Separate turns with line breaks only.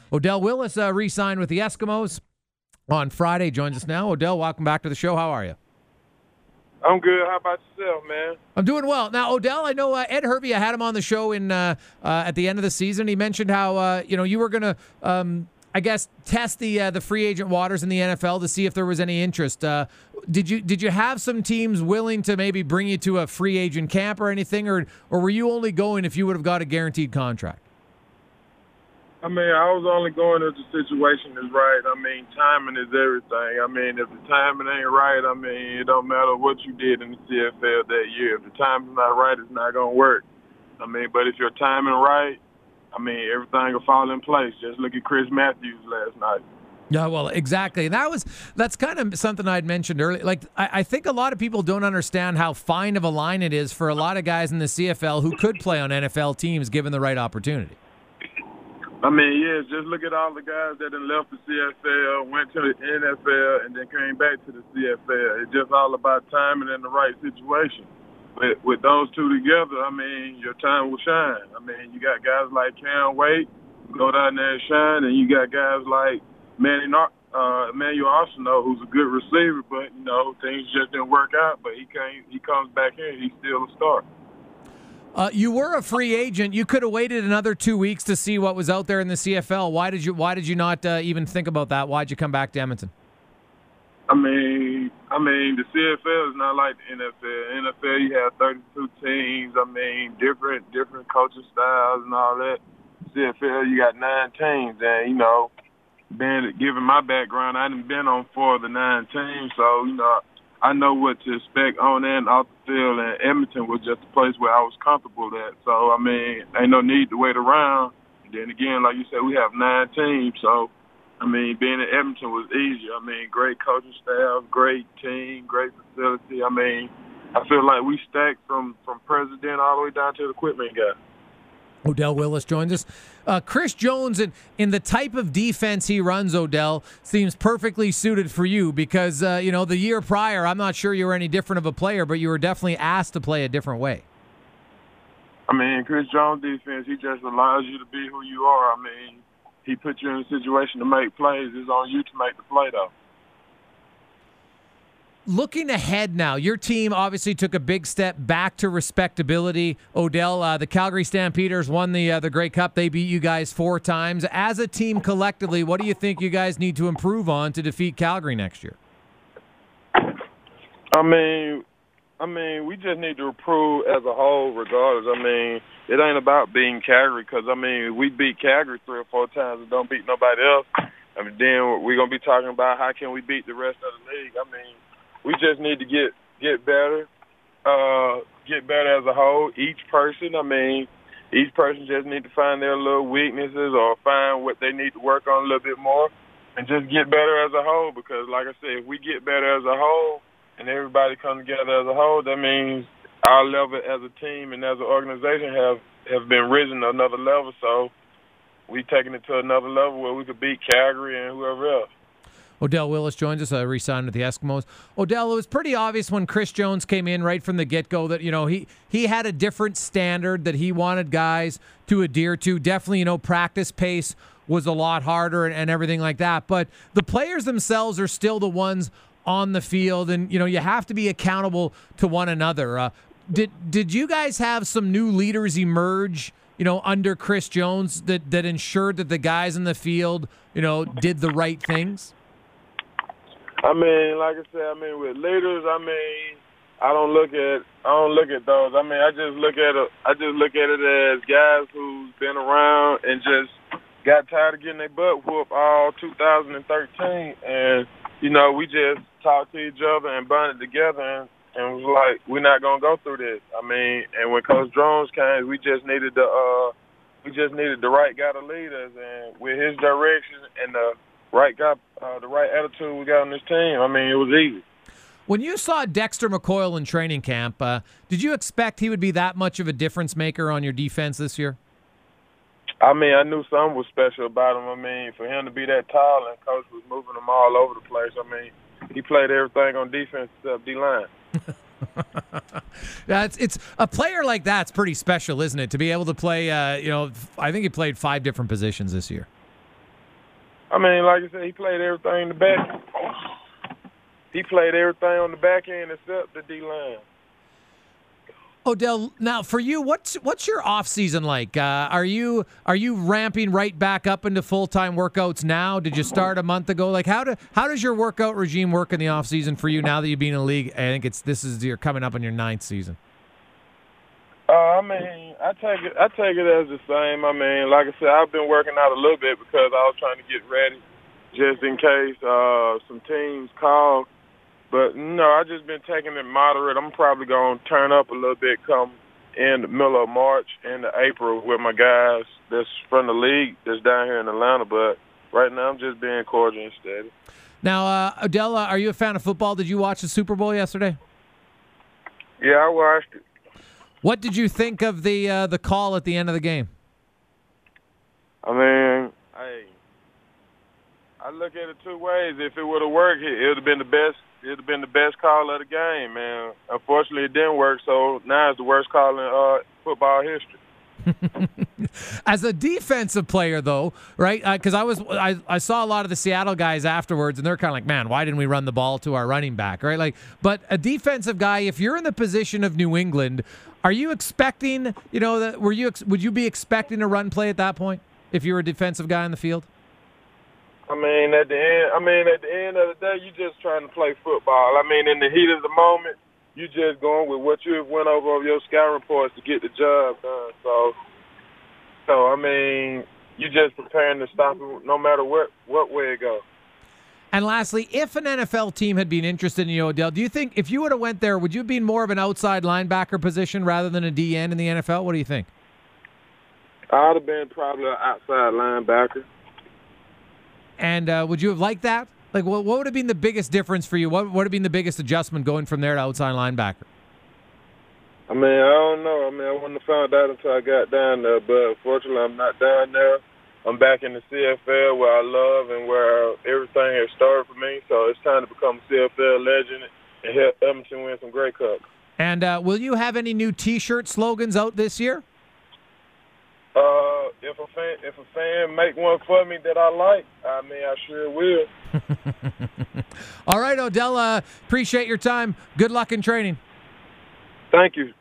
Odell Willis re-signed with the Eskimos on Friday. Joins us now. Odell, welcome back to the show. How are you?
I'm good. How about yourself, man?
I'm doing well. Now, Odell, I know Ed Hervey, I had him on the show at the end of the season. He mentioned how you were going to, I guess, test the free agent waters in the NFL to see if there was any interest. Did you have some teams willing to maybe bring you to a free agent camp or anything, or were you only going if you would have got a guaranteed contract?
I mean, I was only going if the situation is right. I mean, timing is everything. I mean, if the timing ain't right, I mean, it don't matter what you did in the CFL that year. If the timing's not right, it's not going to work. I mean, but if your timing right, I mean, everything will fall in place. Just look at Chris Matthews last night.
Yeah, well, exactly. That's kind of something I'd mentioned earlier. Like, I think a lot of people don't understand how fine of a line it is for a lot of guys in the CFL who could play on NFL teams given the right opportunity.
I mean, yeah, just look at all the guys that done left the CFL, went to the NFL, and then came back to the CFL. It's just all about timing and the right situation. With those two together, I mean, your time will shine. I mean, you got guys like Cam Wade, go down there and shine, and you got guys like Emmanuel Arsenault, who's a good receiver, but, things just didn't work out. But he comes back in, he's still a star.
You were a free agent. You could have waited another 2 weeks to see what was out there in the CFL. Why did you not even think about that? Why did you come back to Edmonton?
I mean, the CFL is not like the NFL. NFL, you have 32 teams. I mean, different coaching styles and all that. CFL, you got 9 teams, and given my background, I done been on 4 of the 9 teams, so I know what to expect on and off the field, and Edmonton was just a place where I was comfortable at. So, I mean, ain't no need to wait around. And then again, like you said, we have 9 teams. So, I mean, being in Edmonton was easy. I mean, great coaching staff, great team, great facility. I mean, I feel like we stacked from president all the way down to the equipment guy.
Odell Willis joins us. Chris Jones, in the type of defense he runs, Odell, seems perfectly suited for you because, the year prior, I'm not sure you were any different of a player, but you were definitely asked to play a different way.
I mean, Chris Jones' defense, he just allows you to be who you are. I mean, he puts you in a situation to make plays. It's on you to make the play, though.
Looking ahead now, your team obviously took a big step back to respectability. Odell, the Calgary Stampeders won the Grey Cup. They beat you guys 4 times. As a team collectively, what do you think you guys need to improve on to defeat Calgary next year?
I mean, we just need to improve as a whole regardless. I mean, it ain't about beating Calgary because, I mean, we beat Calgary 3 or 4 times and don't beat nobody else. I mean, then we're going to be talking about how can we beat the rest of the league. I mean, we just need to get better as a whole. Each person just need to find their little weaknesses or find what they need to work on a little bit more and just get better as a whole because, like I said, if we get better as a whole and everybody come together as a whole, that means our level as a team and as an organization have been risen to another level. So we taking it to another level where we could beat Calgary and whoever else.
Odell Willis joins us, re-signed with the Eskimos. Odell, it was pretty obvious when Chris Jones came in right from the get-go that, he had a different standard that he wanted guys to adhere to. Definitely, practice pace was a lot harder and everything like that. But the players themselves are still the ones on the field, and, you have to be accountable to one another. Did you guys have some new leaders emerge, under Chris Jones that ensured that the guys in the field, did the right things?
I mean, like I said, with leaders, I don't look at those. I mean, I just look at it as guys who's been around and just got tired of getting their butt whooped all 2013, and we just talked to each other and bonded together and was like, we're not gonna go through this. I mean, and when Coach Jones came, we just needed the right guy to lead us, and with his direction and the right guy, the right attitude we got on this team, it was easy.
When you saw Dexter McCoyle in training camp, did you expect he would be that much of a difference maker on your defense this year?
I knew something was special about him. For him to be that tall and Coach was moving him all over the place, he played everything on defense except D-line.
Yeah, it's a player like that's pretty special, isn't it? To be able to play, I think he played 5 different positions this year.
I mean, like I said, he played everything in the back. He played everything on the back end except the D-line.
Odell, now for you, what's your off season like? Are you ramping right back up into full-time workouts now? Did you start a month ago? Like how does your workout regime work in the off season for you now that you've been in the league? I think you're coming up on your 9th season.
I mean, I take it as the same. I mean, like I said, I've been working out a little bit because I was trying to get ready just in case some teams call. But, no, I just been taking it moderate. I'm probably going to turn up a little bit come in the middle of March into April with my guys that's from the league that's down here in Atlanta. But right now I'm just being cordial and steady.
Now, Odell, are you a fan of football? Did you watch the Super Bowl yesterday?
Yeah, I watched it.
What did you think of the call at the end of the game?
I mean, I look at it two ways. If it would have worked, it would have been the best. It would have been the best call of the game, man. Unfortunately, it didn't work, so now it's the worst call in football history.
As a defensive player, though, right? Because I saw a lot of the Seattle guys afterwards, and they're kind of like, "Man, why didn't we run the ball to our running back?" Right? Like, but a defensive guy, if you're in the position of New England, are you expecting? You know, would you be expecting a run play at that point if you were a defensive guy in the field?
I mean, at the end of the day, you're just trying to play football. I mean, in the heat of the moment, you just going with what you have went over your scout reports to get the job done. So I mean, you just preparing to stop it no matter what way it goes.
And lastly, if an NFL team had been interested in you, Odell, do you think if you would have went there, would you have been more of an outside linebacker position rather than a DN in the NFL? What do you think?
I'd have been probably an outside linebacker.
And would you have liked that? Like, what would have been the biggest difference for you? What would have been the biggest adjustment going from there to outside linebacker?
I mean, I don't know. I mean, I wouldn't have found out until I got down there. But unfortunately, I'm not down there. I'm back in the CFL where I love and where everything has started for me. So it's time to become a CFL legend and help Edmonton win some Grey Cups. And
will you have any new T-shirt slogans out this year?
If a fan make one for me that I like, I mean, I sure will.
All right, Odell, appreciate your time. Good luck in training.
Thank you.